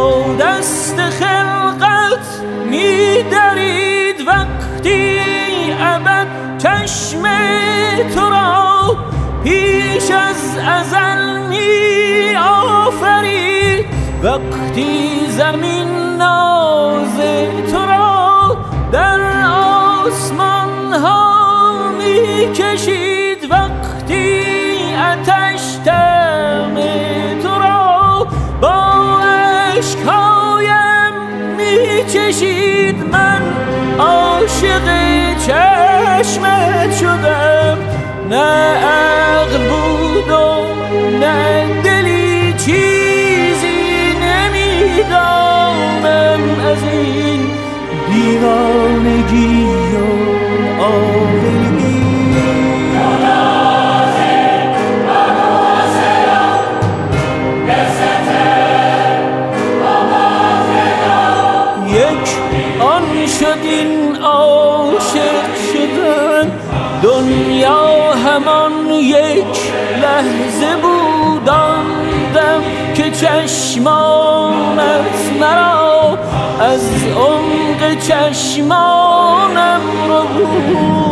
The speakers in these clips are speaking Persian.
با دست خلقت می‌درید وقتی ابد چشم تو را پیش از ازل می آفرید، وقتی زمین ناز تو را در آسمان ها می کشید، وقتی آتش دم تو را با اشکهایم می چشید. من عاشق چشمت شدم، نه عقل بود و نه دلی، چیزی نمیدانم از این دیوانگی و عاقلی. یک آن شد این عاشق شدن، دنیا همان یک لحظه بود، آن دم که چشمانت مرا از عمق چشمانم رو بود.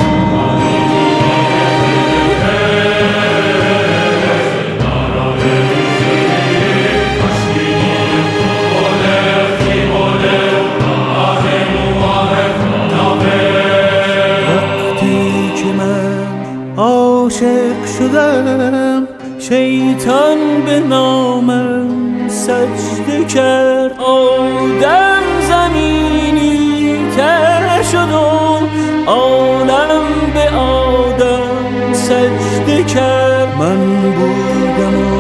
عاشق شدم شیطان به نامم سجده کرد، آدم زمینی تر شد و عالم به آدم سجده کرد. من بودم و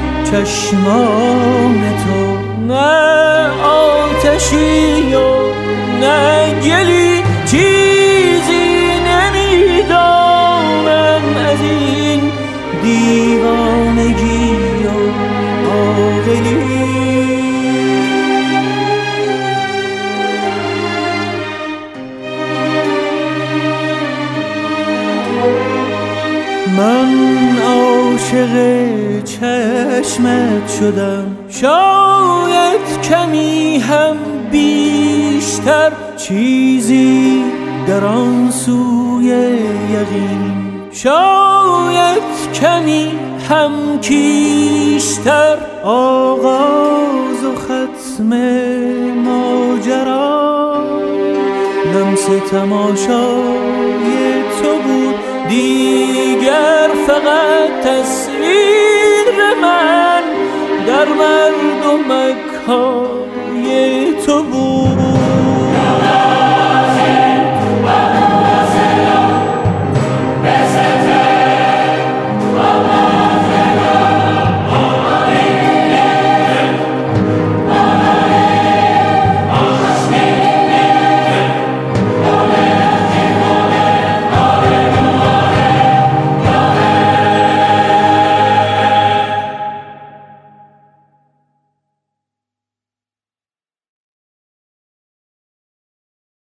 چشمان تو نه آتشی و نه گلی، چیزی نمیدانم از این دیوانگی و عاقلی. من عاشق چشمت شدم، شاید کمی هم بیشتر، چیزی در آن سوی یقین، شاید کمی هم کیشتر، آغاز و ختم ماجرا لمس تماشای تو بود، دیگر فقط تصویر من در مردمک های تو بود.